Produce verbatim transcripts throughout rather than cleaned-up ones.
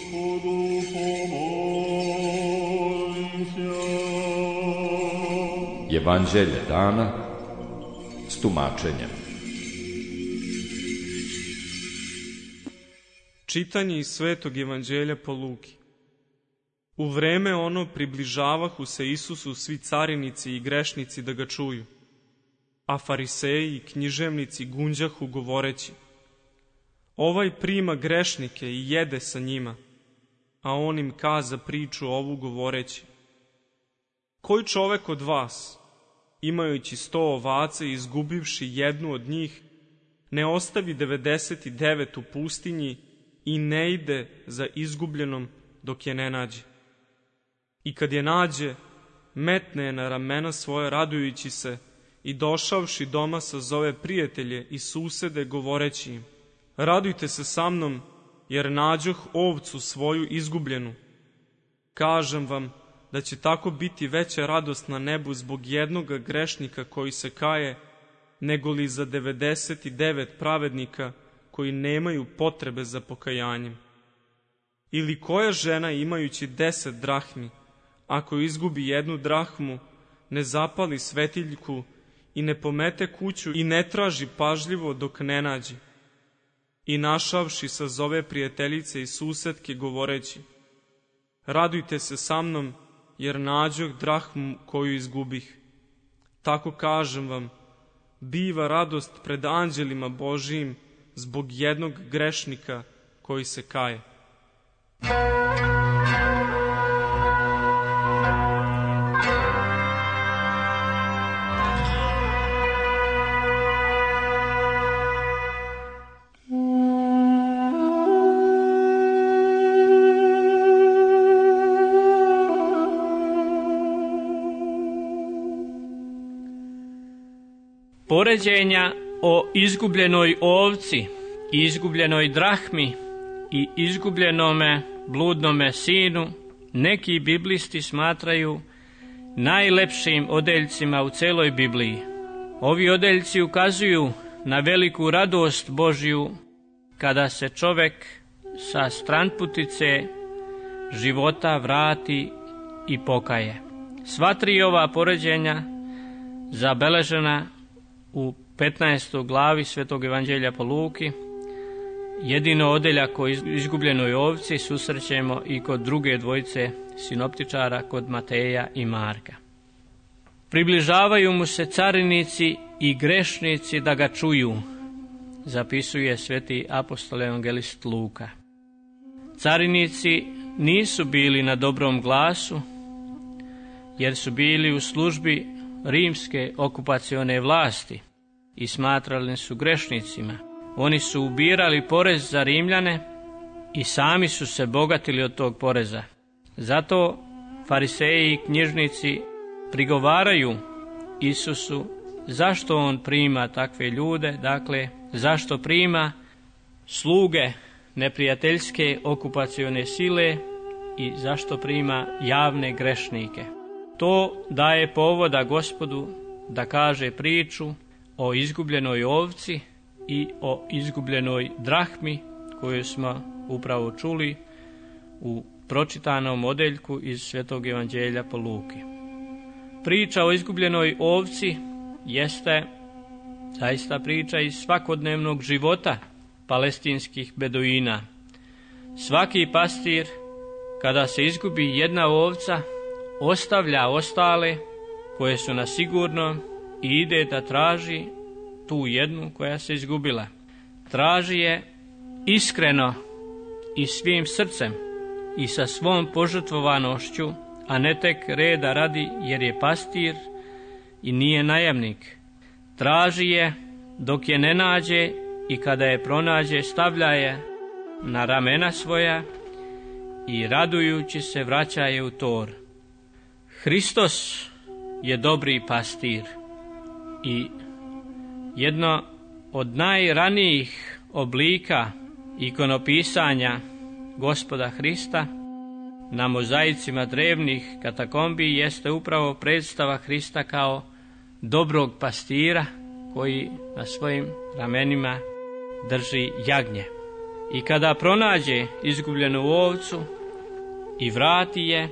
Evanđelje dana s tumačenjem. Čitanje iz Svetog Evanđelja po Luki. U vreme ono približavahu se Isusu svi carinici i grešnici da ga čuju, a fariseji i književnici gunđahu govoreći: ovaj prima grešnike i jede sa njima, a on im kaza priču ovu govoreći: koji čovek od vas, imajući sto ovaca i izgubivši jednu od njih, ne ostavi devedeset i devet u pustinji i ne ide za izgubljenom dok je ne nađe? I kad je nađe, metne je na ramena svoje radujući se i došavši doma sazove prijatelje i susede govoreći im: radujte se sa mnom, jer nađoh ovcu svoju izgubljenu. Kažem vam da će tako biti veća radost na nebu zbog jednoga grešnika koji se kaje, nego li za devedeset i devet pravednika koji nemaju potrebe za pokajanjem. Ili koja žena imajući deset drahmi, ako izgubi jednu drahmu, ne zapali svetiljku i ne pomete kuću i ne traži pažljivo dok ne nađe? I našavši sazove prijateljice i susedke govoreći: radujte se sa mnom, jer nađoh drahmu koju izgubih. Tako kažem vam, biva radost pred anđelima Božijim zbog jednog grešnika koji se kaje. Poređenja o izgubljenoj ovci, izgubljenoj drahmi i izgubljenome bludnome sinu neki biblisti smatraju najlepšim odeljcima u celoj Bibliji. Ovi odeljci ukazuju na veliku radost Božju kada se čovek sa stranputice života vrati i pokaje. Sva tri ova poređenja zabeležena u petnaestoj glavi Svetog Evanđelja po Luki, jedino odeljak o izgubljenoj ovci susrećemo i kod druge dvojice sinoptičara, kod Mateja i Marka. Približavaju mu se carinici i grešnici da ga čuju, zapisuje sveti apostol evangelist Luka. Carinici nisu bili na dobrom glasu, jer su bili u službi rimske okupacione vlasti i smatrali su grešnicima. Oni su ubirali porez za Rimljane i sami su se bogatili od tog poreza. Zato fariseji i knjižnici prigovaraju Isusu zašto on prima takve ljude, dakle zašto prima sluge neprijateljske okupacione sile i zašto prima javne grešnike. To daje povoda Gospodu da kaže priču o izgubljenoj ovci i o izgubljenoj drahmi koju smo upravo čuli u pročitanom odeljku iz Svetog Evanđelja po Luki. Priča o izgubljenoj ovci jeste zaista priča iz svakodnevnog života palestinskih beduina. Svaki pastir, kada se izgubi jedna ovca, ostavlja ostale koje su na sigurnom i ide da traži tu jednu koja se izgubila. Traži je iskreno i svim srcem i sa svom požrtvovanošću, a ne tek reda radi jer je pastir i nije najamnik. Traži je dok je ne nađe i kada je pronađe stavlja je na ramena svoja i radujući se vraća je u tor. Hristos je dobri pastir i jedno od najranijih oblika ikonopisanja Gospoda Hrista na mozaicima drevnih katakombi jeste upravo predstava Hrista kao dobrog pastira koji na svojim ramenima drži jagnje. I kada pronađe izgubljenu ovcu i vrati je,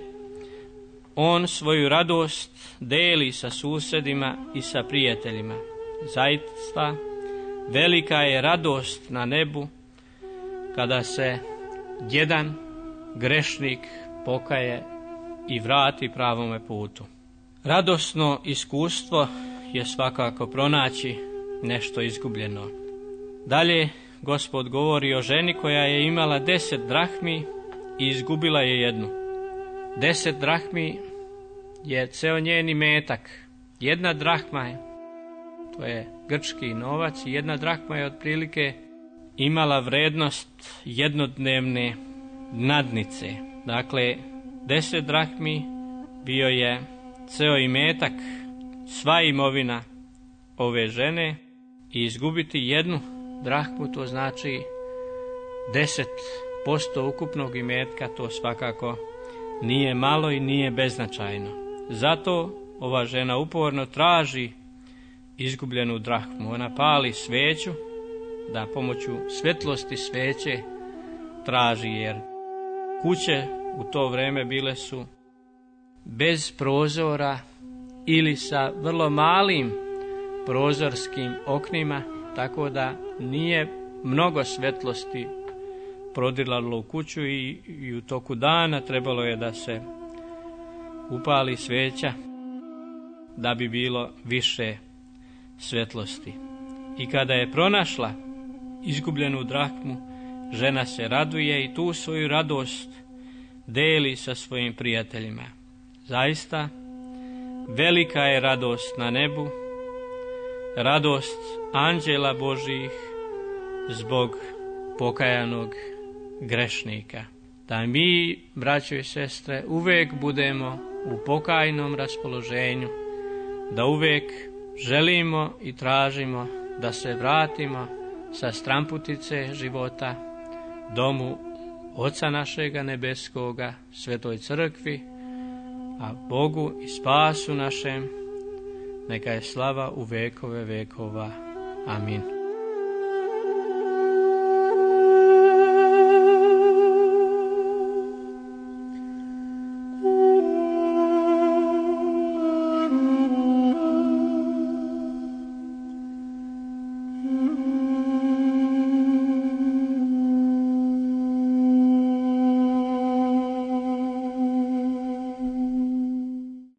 on svoju radost deli sa susjedima i sa prijateljima. Zaista, velika je radost na nebu kada se jedan grešnik pokaje i vrati pravome putu. Radosno iskustvo je svakako pronaći nešto izgubljeno. Dalje, Gospod govori o ženi koja je imala deset drahmi i izgubila je jednu. Deset drahmi je ceo njen imetak. Jedna drahma je, to je grčki novac, i jedna drahma je otprilike imala vrednost jednodnevne nadnice. Dakle, deset drahmi bio je ceo imetak, sva imovina ove žene, i izgubiti jednu drahmu, to znači deset posto ukupnog imetka, to svakako nije malo i nije beznačajno. Zato ova žena uporno traži izgubljenu drahmu. Ona pali sveću, da pomoću svetlosti sveće traži, jer kuće u to vrijeme bile su bez prozora ili sa vrlo malim prozorskim oknima, tako da nije mnogo svetlosti prodiralo u kuću i, i u toku dana trebalo je da se upali sveća da bi bilo više svetlosti. I kada je pronašla izgubljenu drahmu, žena se raduje i tu svoju radost deli sa svojim prijateljima. Zaista, velika je radost na nebu, radost anđela Božjih zbog pokajanog grešnika. Da mi, braćo i sestre, uvijek budemo u pokajnom raspoloženju, da uvijek želimo i tražimo da se vratimo sa stramputice života domu Oca našega nebeskoga, Svetoj crkvi, a Bogu i spasu našem neka je slava u vekove vekova. Amin.